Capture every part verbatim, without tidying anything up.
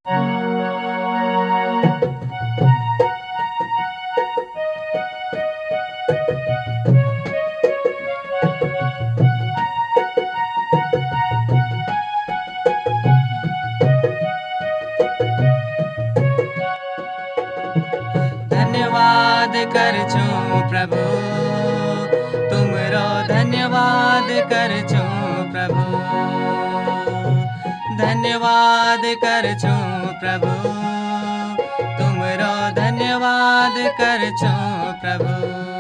धन्यवाद करछु प्रभु तुमरो धन्यवाद करछु प्रभु धन्यवाद करछु प्रभु तुमरो धन्यवाद करछु प्रभु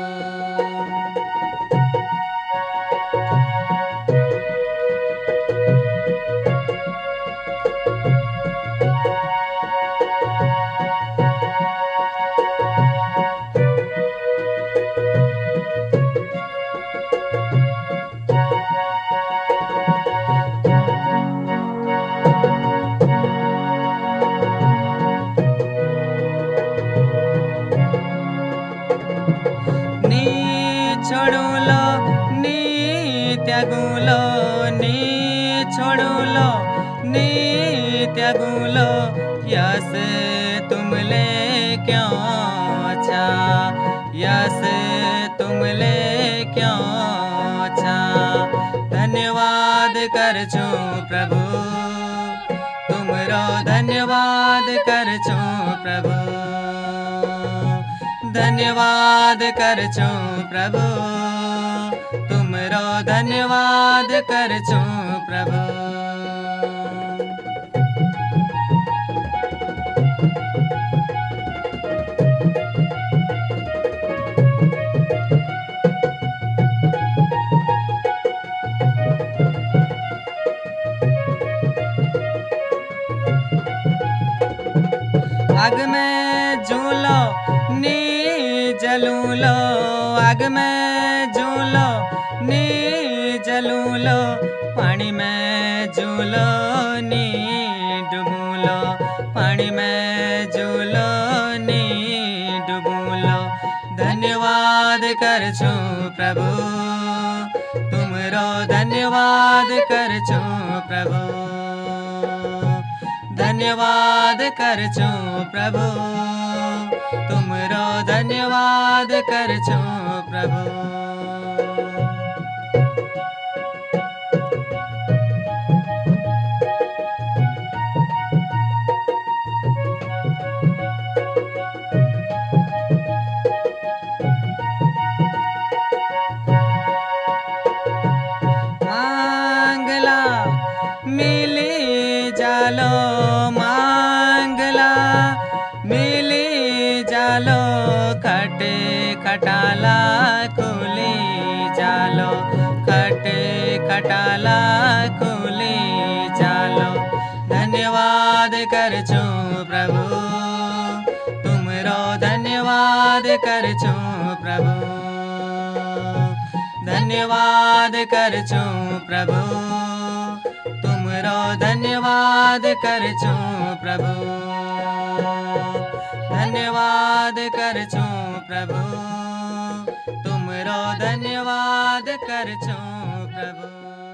छोड़ुलो नी त्यागुलो नी छोड़ुलो नी त्यागुलो यस तुमले क्यों छा यस तुमले क्यों छा धन्यवाद करछु प्रभु तुमरो धन्यवाद करछु प्रभु धन्यवाद करछु प्रभु तुमरो धन्यवाद करछु प्रभु आग में झूलो नी जलूलो आग में झूलो नी जलूलो पानी में झूलो नी डुबूलो पानी में झूलो नी डुबूलो धन्यवाद करछु प्रभु तुमरो धन्यवाद करछु प्रभु धन्यवाद करछु प्रभु तुमरो धन्यवाद करछु प्रभु मांगला मिली जालो मांगला मिली जालो खटे खटाला खुली जालो खटे खटाला खुली जालो धन्यवाद करछु प्रभु तुमरो धन्यवाद करछु प्रभु धन्यवाद करछु प्रभु तुमरो धन्यवाद करछु प्रभु धन्यवाद करछु प्रभु तुमरो धन्यवाद करछु प्रभु।